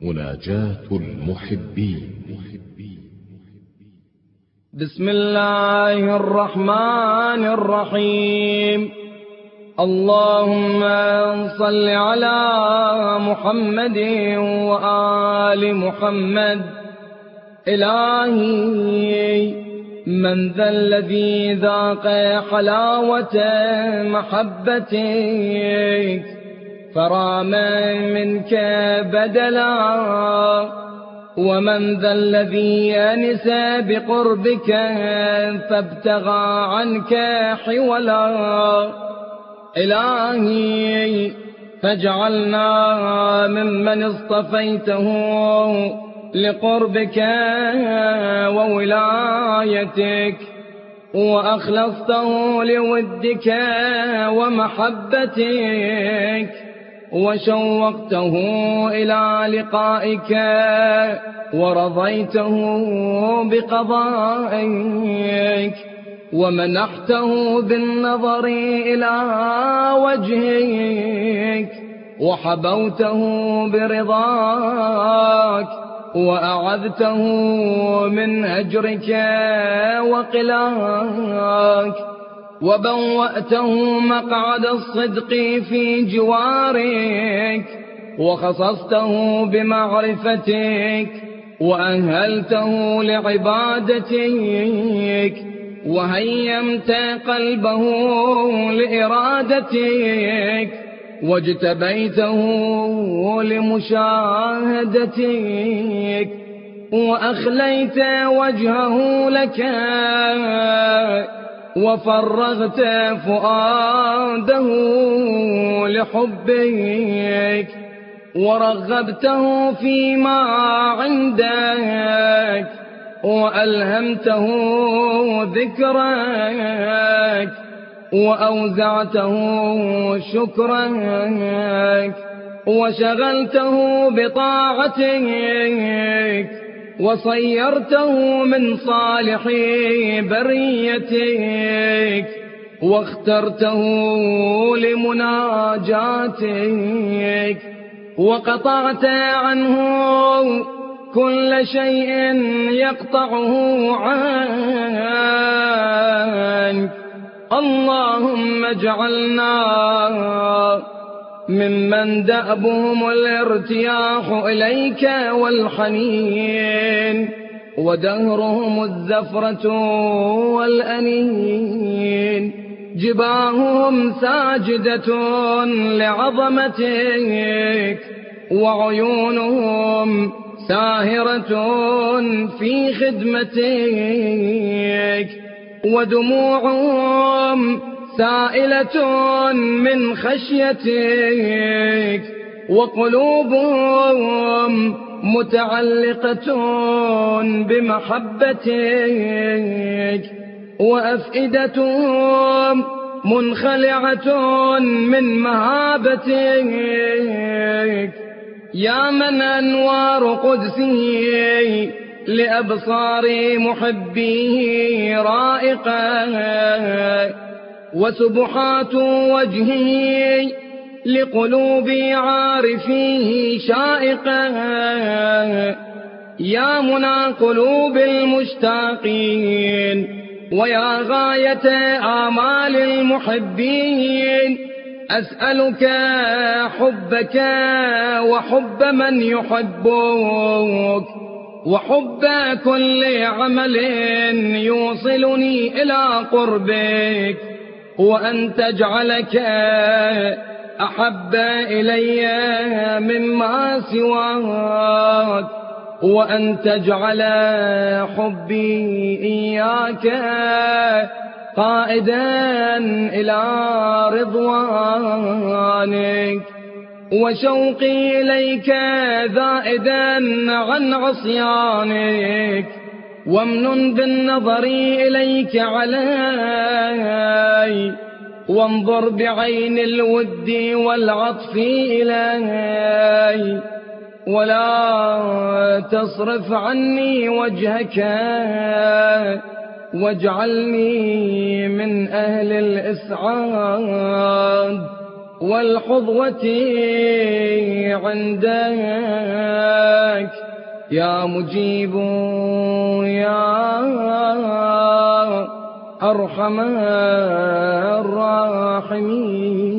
مناجاة المحبين. بسم الله الرحمن الرحيم. اللهم صل على محمد وآل محمد. إلهي من ذا الذي ذاق حلاوة محبتك فرام منك بدلا، ومن ذا الذي أنس بقربك فابتغى عنك حولا. إلهي فاجعلنا ممن اصطفيته لقربك وولايتك، وأخلصته لودك ومحبتك، وشوقته إلى لقائك، ورضيته بقضائك، ومنحته بالنظر إلى وجهك، وحبوته برضاك، وأعذته من هجرك وقلاك، وبوأته مقعد الصدق في جوارك، وخصصته بمعرفتك، وأهلته لعبادتك، وهيمت قلبه لإرادتك، واجتبيته لمشاهدتك، وأخليت وجهه لك، وفرغت فؤاده لحبك، ورغبته فيما عندك، وألهمته ذكرك، وأوزعته شكرك، وشغلته بطاعتك، وصيرته من صالح بريتك، واخترته لمناجاتك، وقطعت عنه كل شيء يقطعه عنك. اللهم اجعلنا ممن دأبهم الارتياح إليك والحنين، ودهرهم الزفرة والأنين، جباههم ساجدة لعظمتك، وعيونهم ساهرة في خدمتك، ودموعهم سائلة من خشيتك، وقلوبهم متعلقة بمحبتك، وأفئدتهم منخلعة من مهابتك. يا من أنوار قدسه لأبصار محبيه رائقة، وسبحات وجهه لقلوب عارفيه شائقة. يا منى قلوب المشتاقين، ويا غاية آمال المحبين، أسألك حبك وحب من يحبك، وحب كل عمل يوصلني إلى قربك، وأن تجعلك أحب إلي مما سواك، وأن تجعل حبي إياك قائدا إلى رضوانك، وشوقي إليك ذائدا عن عصيانك، وامنن بالنظر إليك علي، وانظر بعين الود والعطف إلي، ولا تصرف عني وجهك، واجعلني من أهل الإسعاد والحظوة عندك. يا مجيب يا أرحم الراحمين.